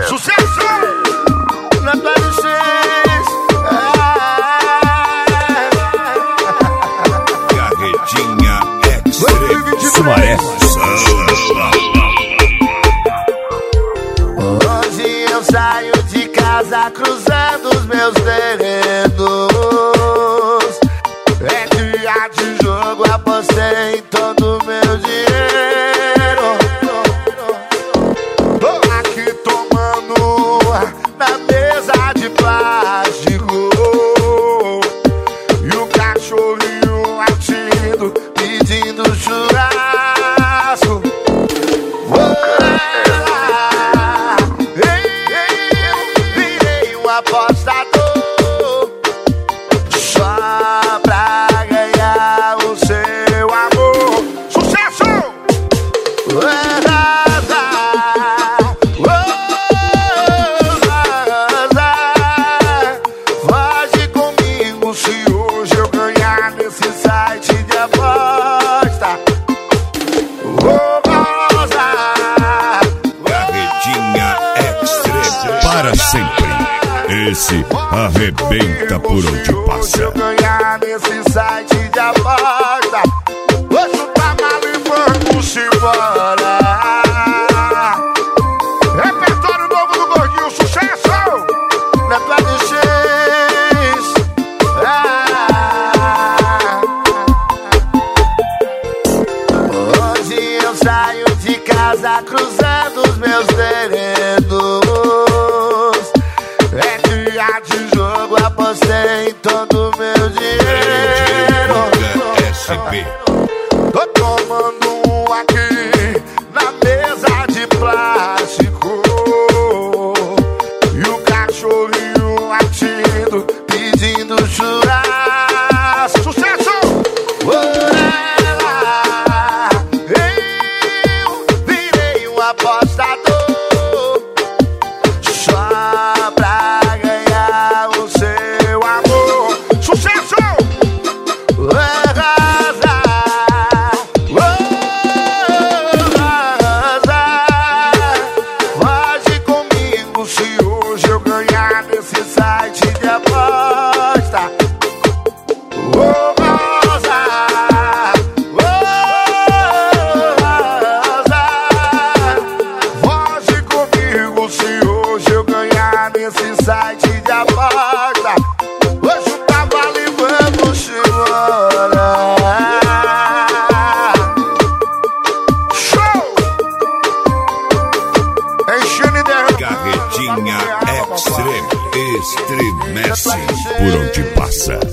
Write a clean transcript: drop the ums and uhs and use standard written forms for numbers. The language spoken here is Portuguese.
Sucesso! Na PLX. Carretinha Extreme. Sumaré. Hoje eu saio de casa cruzando os meus terrenos. É dia de jogo, apostei em todo o meu dinheiro. Tô aqui tomando na mesa de plástico e o cachorrinho latindo, pedindo churrasco. Virei um apostador só pra ganhar o seu amor. Sucesso! Foge comigo se hoje eu ganhar nesse site de aposta. Carretinha Extreme. Para sempre. Esse arrebenta por onde passa. Eu ganhar nesse site de aposta. Vou chutar mal e vamos embora. Repertório novo do Gordinho, sucesso! Na PLX. Hoje eu saio de casa cruzando os meus terrenos. É dia de jogo, apostei em todo o meu dinheiro. SP. Tô tomando um aqui na mesa de plástico e o cachorrinho latindo, pedindo churrasco. Sucesso! Eu virei um apostador só pra ganhar o seu amor. Sucesso! Foge comigo se hoje eu ganhar nesse site de aposta. Foge comigo se hoje eu ganhar nesse site de aposta. Vou chutar vale e vamos embora. Show! Enchendo de Carretinha Extreme. Estremece por onde passa.